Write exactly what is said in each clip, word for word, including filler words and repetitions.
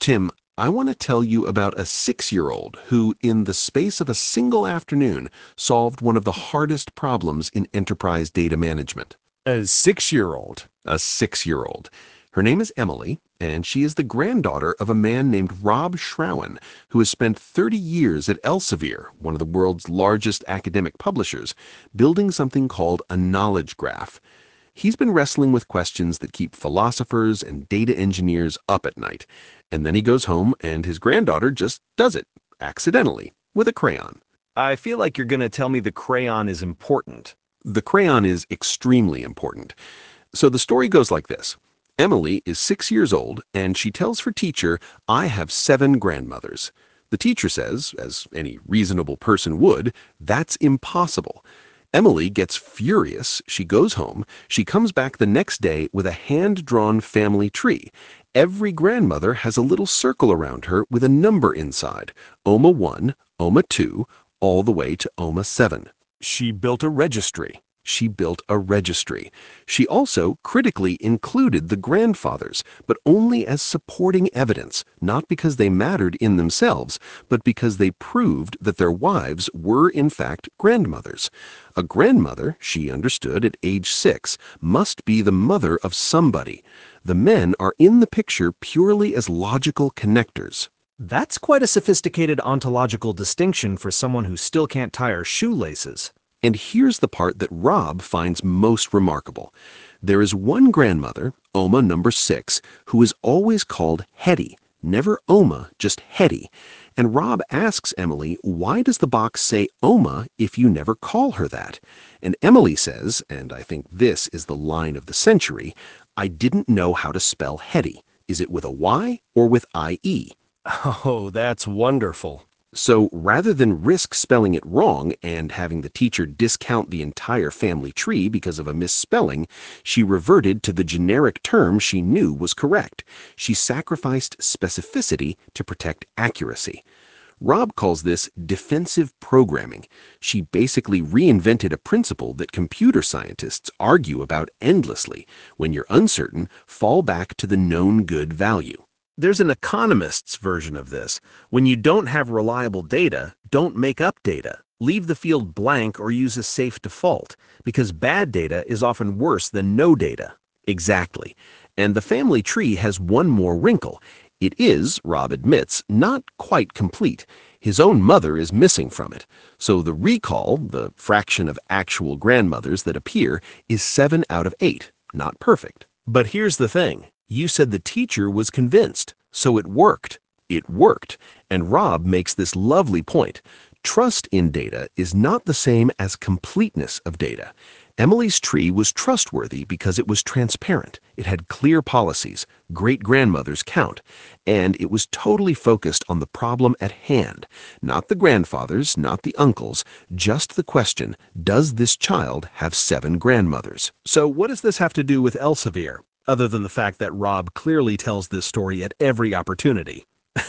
Tim, I want to tell you about a six-year-old who, in the space of a single afternoon, solved one of the hardest problems in enterprise data management. A six-year-old. A six-year-old. Her name is Emily, and she is the granddaughter of a man named Rob Schrauen, who has spent thirty years at Elsevier, one of the world's largest academic publishers, building something called a knowledge graph. He's been wrestling with questions that keep philosophers and data engineers up at night. And then he goes home and his granddaughter just does it, accidentally, with a crayon. I feel like you're going to tell me the crayon is important. The crayon is extremely important. So the story goes like this. Emily is six years old and she tells her teacher, "I have seven grandmothers." The teacher says, as any reasonable person would, that's impossible. Emily gets furious, she goes home, she comes back the next day with a hand-drawn family tree. Every grandmother has a little circle around her with a number inside, Oma one, Oma two, all the way to Oma seven. She built a registry. She built a registry. She also critically included the grandfathers, but only as supporting evidence, not because they mattered in themselves, but because they proved that their wives were in fact grandmothers. A grandmother, she understood at age six, must be the mother of somebody. The men are in the picture purely as logical connectors. That's quite a sophisticated ontological distinction for someone who still can't tie her shoelaces. And here's the part that Rob finds most remarkable. There is one grandmother, Oma number six, who is always called Hetty, never Oma, just Hetty. And Rob asks Emily, why does the box say Oma if you never call her that? And Emily says, and I think this is the line of the century, I didn't know how to spell Hetty. Is it with a Y or with I E? Oh, that's wonderful. So rather than risk spelling it wrong and having the teacher discount the entire family tree because of a misspelling, she reverted to the generic term she knew was correct. She sacrificed specificity to protect accuracy. Rob calls this defensive programming. She basically reinvented a principle that computer scientists argue about endlessly. When you're uncertain, fall back to the known good value. There's an economist's version of this. When you don't have reliable data, don't make up data. Leave the field blank or use a safe default, because bad data is often worse than no data. Exactly. And the family tree has one more wrinkle. It is, Rob admits, not quite complete. His own mother is missing from it. So the recall, the fraction of actual grandmothers that appear, is seven out of eight. Not perfect. But here's the thing. You said the teacher was convinced, so it worked. It worked. And Rob makes this lovely point. Trust in data is not the same as completeness of data. Emily's tree was trustworthy because it was transparent. It had clear policies, great-grandmothers count, and it was totally focused on the problem at hand. Not the grandfathers, not the uncles, just the question, does this child have seven grandmothers? So what does this have to do with Elsevier? Other than the fact that Rob clearly tells this story at every opportunity.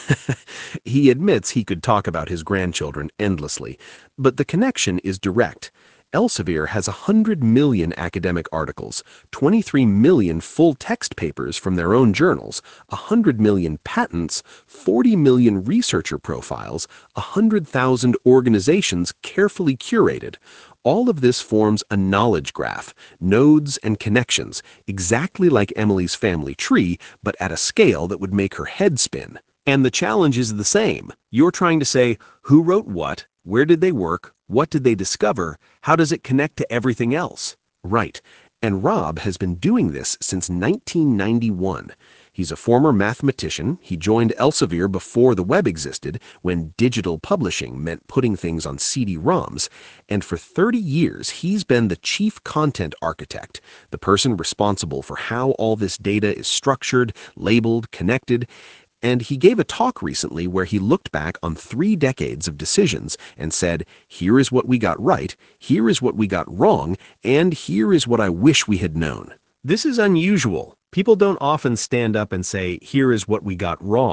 He admits he could talk about his grandchildren endlessly, but the connection is direct. Elsevier has one hundred million academic articles, twenty-three million full-text papers from their own journals, one hundred million patents, forty million researcher profiles, one hundred thousand organizations carefully curated. All of this forms a knowledge graph, nodes and connections, exactly like Emily's family tree, but at a scale that would make her head spin. And the challenge is the same. You're trying to say, who wrote what, where did they work, what did they discover, how does it connect to everything else? Right. And Rob has been doing this since nineteen ninety-one. He's a former mathematician. He joined Elsevier before the web existed, when digital publishing meant putting things on C D ROMs. And for thirty years, he's been the chief content architect, the person responsible for how all this data is structured, labeled, connected. And he gave a talk recently where he looked back on three decades of decisions and said, here is what we got right, here is what we got wrong, and here is what I wish we had known. This is unusual. People don't often stand up and say, here is what we got wrong.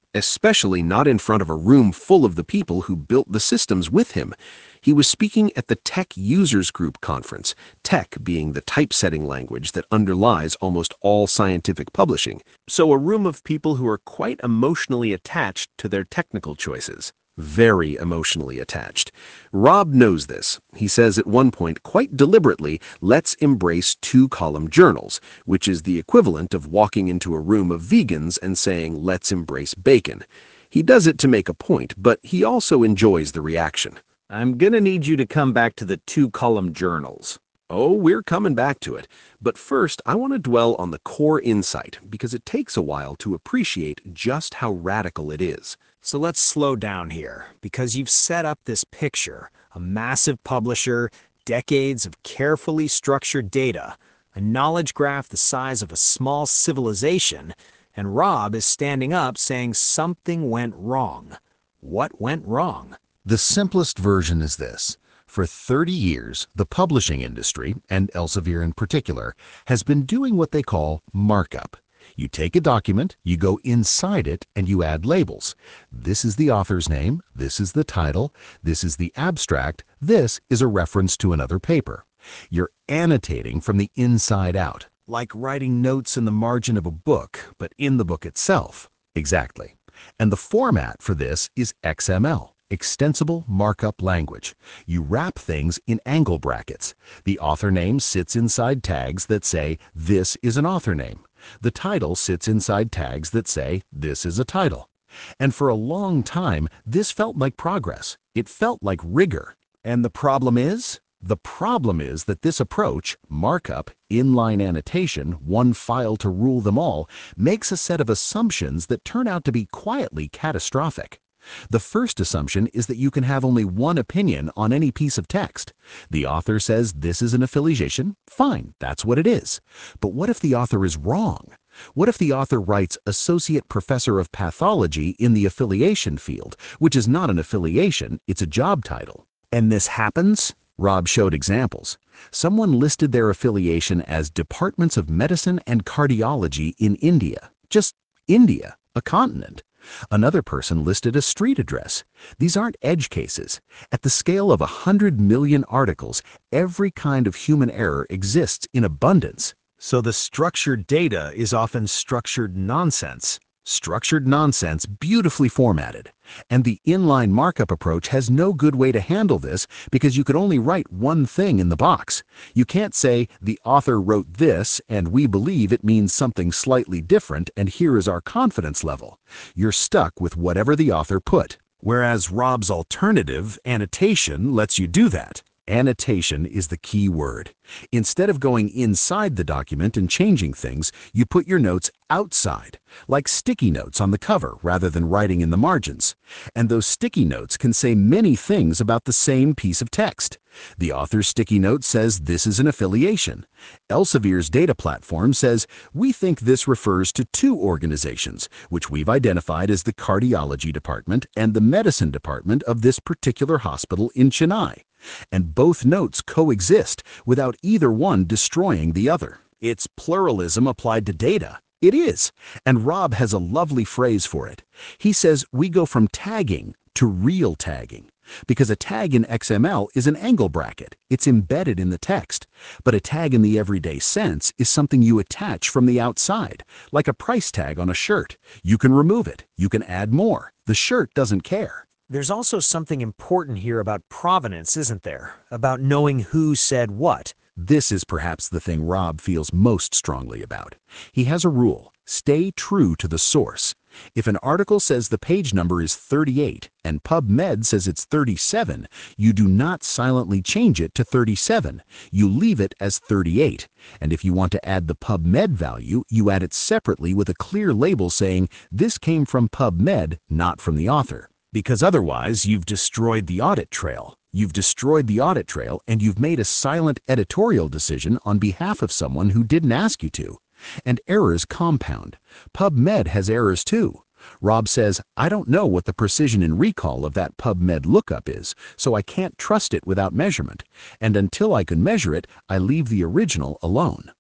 especially not in front of a room full of the people who built the systems with him. He was speaking at the Tech Users Group conference, Tech being the typesetting language that underlies almost all scientific publishing. So a room of people who are quite emotionally attached to their technical choices. Very emotionally attached. Rob knows this. He says at one point, quite deliberately, let's embrace two-column journals, which is the equivalent of walking into a room of vegans and saying, let's embrace bacon. He does it to make a point, but he also enjoys the reaction. I'm gonna need you to come back to the two-column journals. Oh, we're coming back to it. But first, I want to dwell on the core insight, because it takes a while to appreciate just how radical it is. So let's slow down here, because you've set up this picture, a massive publisher, decades of carefully structured data, a knowledge graph the size of a small civilization, and Rob is standing up saying something went wrong. What went wrong? The simplest version is this. For thirty years, the publishing industry, and Elsevier in particular, has been doing what they call markup. You take a document, you go inside it, and you add labels. This is the author's name, this is the title, this is the abstract, this is a reference to another paper. You're annotating from the inside out, like writing notes in the margin of a book, but in the book itself. Exactly. And the format for this is X M L. Extensible Markup Language. You wrap things in angle brackets. The author name sits inside tags that say, this is an author name. The title sits inside tags that say, this is a title. And for a long time, this felt like progress. It felt like rigor. And the problem is? The problem is that this approach, markup, inline annotation, one file to rule them all, makes a set of assumptions that turn out to be quietly catastrophic. The first assumption is that you can have only one opinion on any piece of text. The author says this is an affiliation. Fine, that's what it is. But what if the author is wrong? What if the author writes Associate Professor of Pathology in the affiliation field, which is not an affiliation, it's a job title? And this happens? Rob showed examples. Someone listed their affiliation as Departments of Medicine and Cardiology in India. Just India, a continent. Another person listed a street address. These aren't edge cases. At the scale of a hundred million articles, every kind of human error exists in abundance. So the structured data is often structured nonsense. Structured nonsense, beautifully formatted. And the inline markup approach has no good way to handle this because you could only write one thing in the box. You can't say, the author wrote this and we believe it means something slightly different and here is our confidence level. You're stuck with whatever the author put. Whereas Rob's alternative, annotation, lets you do that. Annotation is the key word. Instead of going inside the document and changing things, you put your notes outside, like sticky notes on the cover rather than writing in the margins. And those sticky notes can say many things about the same piece of text. The author's sticky note says this is an affiliation. Elsevier's data platform says we think this refers to two organizations, which we've identified as the cardiology department and the medicine department of this particular hospital in Chennai. And both notes coexist without either one destroying the other. It's pluralism applied to data. It is. And Rob has a lovely phrase for it. He says we go from tagging to real tagging. Because a tag in X M L is an angle bracket. It's embedded in the text. But a tag in the everyday sense is something you attach from the outside, like a price tag on a shirt. You can remove it. You can add more. The shirt doesn't care. There's also something important here about provenance, isn't there? About knowing who said what. This is perhaps the thing Rob feels most strongly about. He has a rule. Stay true to the source. If an article says the page number is thirty-eight and PubMed says it's thirty-seven, you do not silently change it to thirty-seven. You leave it as thirty-eight. And if you want to add the PubMed value, you add it separately with a clear label saying, this came from PubMed, not from the author. Because otherwise, you've destroyed the audit trail. You've destroyed the audit trail and you've made a silent editorial decision on behalf of someone who didn't ask you to. And errors compound. PubMed has errors too. Rob says, I don't know what the precision and recall of that PubMed lookup is, so I can't trust it without measurement. And until I can measure it, I leave the original alone.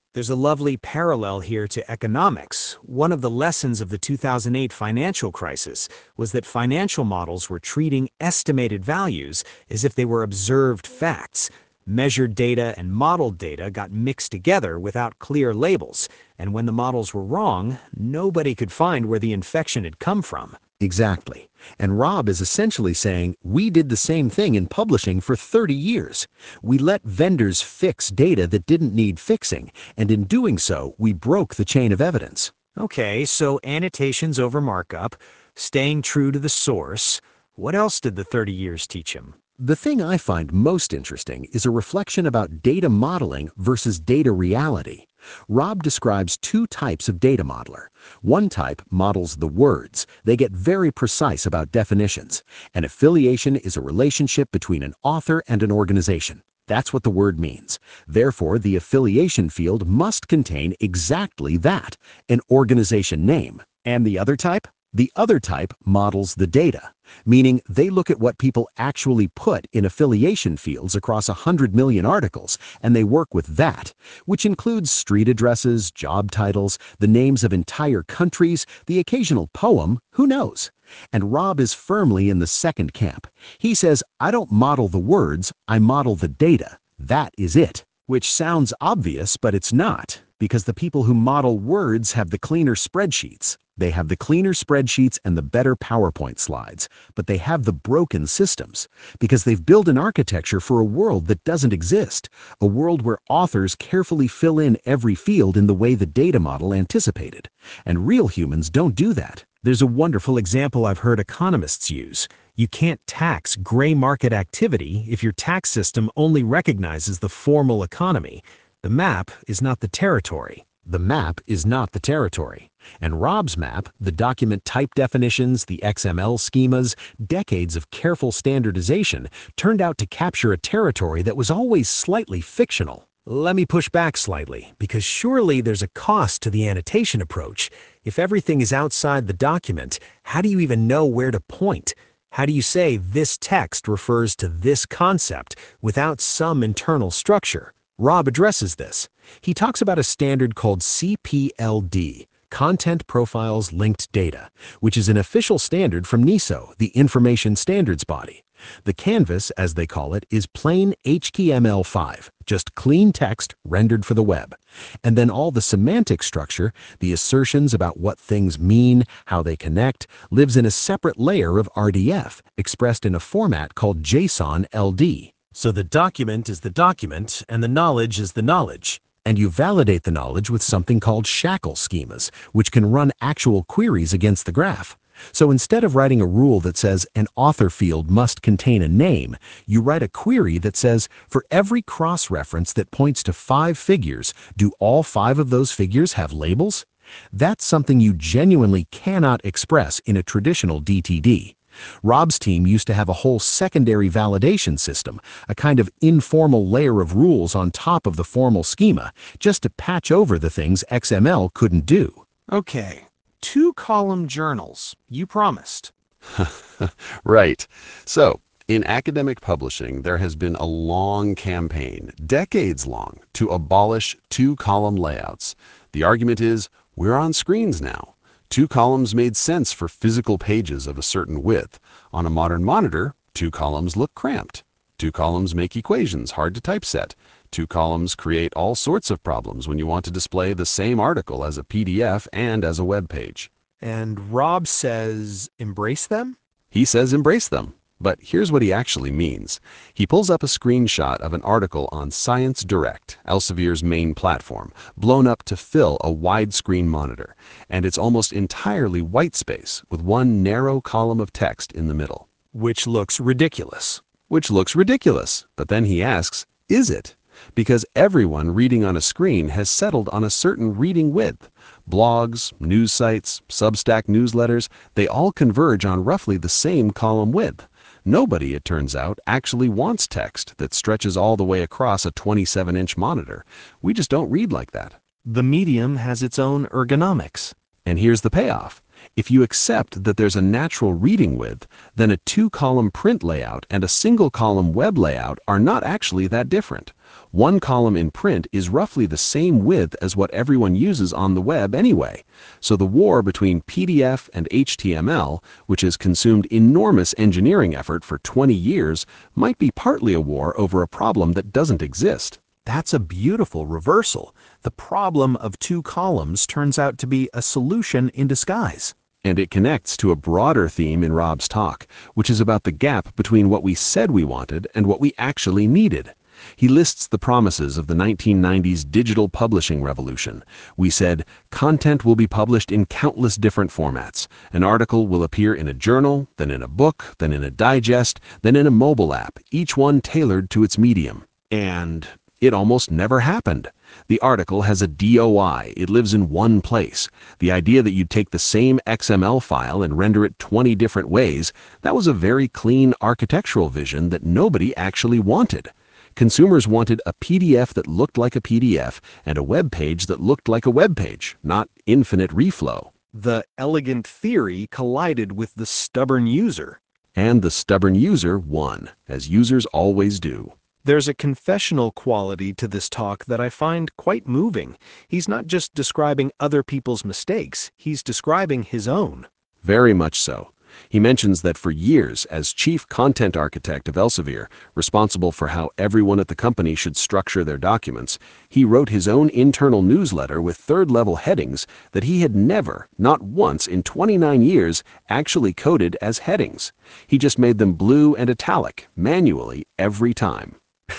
There's a lovely parallel here to economics. One of the lessons of the two thousand eight financial crisis was that financial models were treating estimated values as if they were observed facts. Measured data and modeled data got mixed together without clear labels, and when the models were wrong, nobody could find where the infection had come from. Exactly. And Rob is essentially saying, we did the same thing in publishing for thirty years. We let vendors fix data that didn't need fixing, and in doing so, we broke the chain of evidence. Okay, so annotations over markup, staying true to the source. What else did the thirty years teach him? The thing I find most interesting is a reflection about data modeling versus data reality. Rob describes two types of data modeler. One type models the words. They get very precise about definitions. An affiliation is a relationship between an author and an organization. That's what the word means. Therefore, the affiliation field must contain exactly that, an organization name. And the other type? The other type models the data, meaning they look at what people actually put in affiliation fields across one hundred million articles, and they work with that, which includes street addresses, job titles, the names of entire countries, the occasional poem, who knows? And Rob is firmly in the second camp. He says, I don't model the words, I model the data. That is it. Which sounds obvious, but it's not, because the people who model words have the cleaner spreadsheets. They have the cleaner spreadsheets and the better PowerPoint slides, but they have the broken systems, because they've built an architecture for a world that doesn't exist, a world where authors carefully fill in every field in the way the data model anticipated. And real humans don't do that. There's a wonderful example I've heard economists use. You can't tax gray market activity if your tax system only recognizes the formal economy. The map is not the territory. The map is not the territory. And Rob's map, the document type definitions, the X M L schemas, decades of careful standardization, turned out to capture a territory that was always slightly fictional. Let me push back slightly, because surely there's a cost to the annotation approach. If everything is outside the document, how do you even know where to point? How do you say this text refers to this concept without some internal structure? Rob addresses this. He talks about a standard called C P L D, Content Profiles Linked Data, which is an official standard from N I S O, the Information Standards Body. The canvas, as they call it, is plain H T M L five, just clean text rendered for the web. And then all the semantic structure, the assertions about what things mean, how they connect, lives in a separate layer of R D F, expressed in a format called JSON L D. So the document is the document, and the knowledge is the knowledge. And you validate the knowledge with something called shackle schemas, which can run actual queries against the graph. So instead of writing a rule that says an author field must contain a name, you write a query that says, for every cross-reference that points to five figures, do all five of those figures have labels? That's something you genuinely cannot express in a traditional D T D. Rob's team used to have a whole secondary validation system, a kind of informal layer of rules on top of the formal schema, just to patch over the things X M L couldn't do. Okay, two-column journals. You promised. Right. So, in academic publishing, there has been a long campaign, decades long, to abolish two-column layouts. The argument is, we're on screens now. Two columns made sense for physical pages of a certain width. On a modern monitor, two columns look cramped. Two columns make equations hard to typeset. Two columns create all sorts of problems when you want to display the same article as a P D F and as a web page. And Rob says, embrace them? He says embrace them. But here's what he actually means. He pulls up a screenshot of an article on Science Direct, Elsevier's main platform, blown up to fill a widescreen monitor, and it's almost entirely white space with one narrow column of text in the middle. Which looks ridiculous. Which looks ridiculous, but then he asks, is it? Because everyone reading on a screen has settled on a certain reading width. Blogs, news sites, Substack newsletters, they all converge on roughly the same column width. Nobody, it turns out, actually wants text that stretches all the way across a twenty-seven inch monitor. We just don't read like that. The medium has its own ergonomics. And here's the payoff. If you accept that there's a natural reading width, then a two-column print layout and a single-column web layout are not actually that different. One column in print is roughly the same width as what everyone uses on the web anyway. So the war between P D F and H T M L, which has consumed enormous engineering effort for twenty years, might be partly a war over a problem that doesn't exist. That's a beautiful reversal. The problem of two columns turns out to be a solution in disguise. And it connects to a broader theme in Rob's talk, which is about the gap between what we said we wanted and what we actually needed. He lists the promises of the nineteen nineties digital publishing revolution. We said, content will be published in countless different formats. An article will appear in a journal, then in a book, then in a digest, then in a mobile app, each one tailored to its medium. And it almost never happened. The article has a D O I. It lives in one place. The idea that you'd take the same X M L file and render it twenty different ways, that was a very clean architectural vision that nobody actually wanted. Consumers wanted a P D F that looked like a P D F and a web page that looked like a web page, not infinite reflow. The elegant theory collided with the stubborn user. And the stubborn user won, as users always do. There's a confessional quality to this talk that I find quite moving. He's not just describing other people's mistakes, he's describing his own. Very much so. He mentions that for years, as chief content architect of Elsevier, responsible for how everyone at the company should structure their documents, he wrote his own internal newsletter with third-level headings that he had never, not once in twenty-nine years, actually coded as headings. He just made them blue and italic, manually, every time.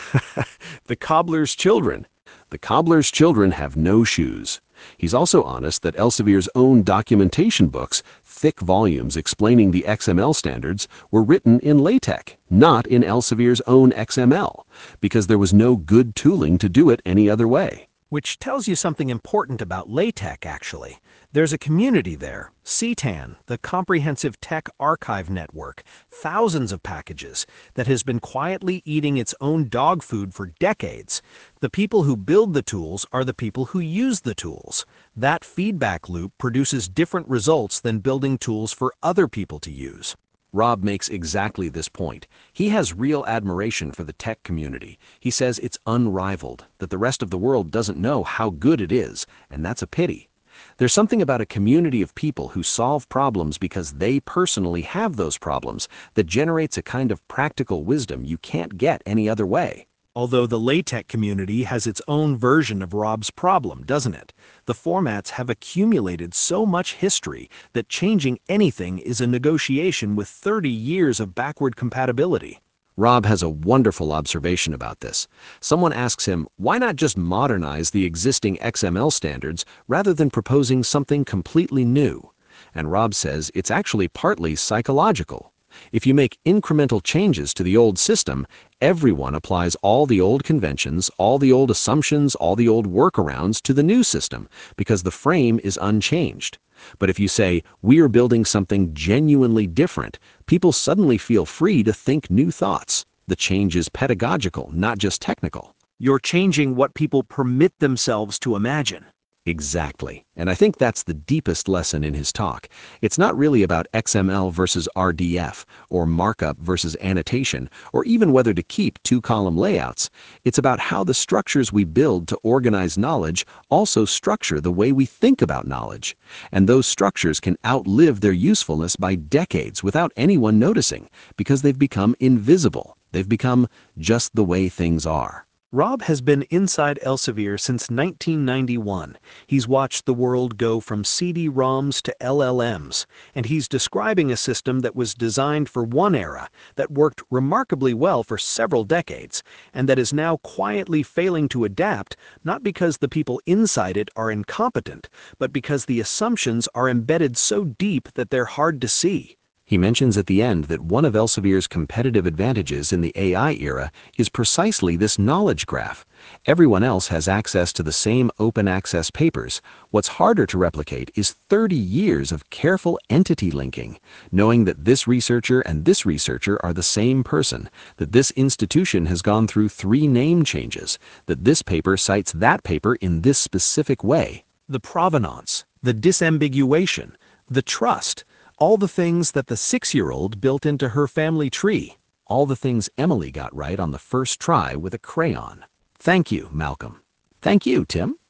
The cobbler's children. The cobbler's children have no shoes. He's also honest that Elsevier's own documentation books, thick volumes explaining the X M L standards, were written in LaTeX, not in Elsevier's own X M L, because there was no good tooling to do it any other way. Which tells you something important about LaTeX, actually. There's a community there, C TAN, the Comprehensive Tech Archive Network, thousands of packages, that has been quietly eating its own dog food for decades. The people who build the tools are the people who use the tools. That feedback loop produces different results than building tools for other people to use. Rob makes exactly this point. He has real admiration for the tech community. He says it's unrivaled, that the rest of the world doesn't know how good it is, and that's a pity. There's something about a community of people who solve problems because they personally have those problems that generates a kind of practical wisdom you can't get any other way. Although the LaTeX community has its own version of Rob's problem, doesn't it? The formats have accumulated so much history that changing anything is a negotiation with thirty years of backward compatibility. Rob has a wonderful observation about this. Someone asks him, why not just modernize the existing X M L standards rather than proposing something completely new? And Rob says it's actually partly psychological. If you make incremental changes to the old system, everyone applies all the old conventions, all the old assumptions, all the old workarounds to the new system because the frame is unchanged. But if you say, we are building something genuinely different, people suddenly feel free to think new thoughts. The change is pedagogical, not just technical. You're changing what people permit themselves to imagine. Exactly. And I think that's the deepest lesson in his talk. It's not really about X M L versus R D F, or markup versus annotation, or even whether to keep two-column layouts. It's about how the structures we build to organize knowledge also structure the way we think about knowledge. And those structures can outlive their usefulness by decades without anyone noticing, because they've become invisible. They've become just the way things are. Rob has been inside Elsevier since nineteen ninety-one. He's watched the world go from C D ROMs to L L Ms, and he's describing a system that was designed for one era, that worked remarkably well for several decades, and that is now quietly failing to adapt, not because the people inside it are incompetent, but because the assumptions are embedded so deep that they're hard to see. He mentions at the end that one of Elsevier's competitive advantages in the A I era is precisely this knowledge graph. Everyone else has access to the same open access papers. What's harder to replicate is thirty years of careful entity linking, knowing that this researcher and this researcher are the same person, that this institution has gone through three name changes, that this paper cites that paper in this specific way. The provenance, the disambiguation, The trust. All the things that the six-year-old built into her family tree. All the things Emily got right on the first try with a crayon. Thank you, Malcolm. Thank you, Tim.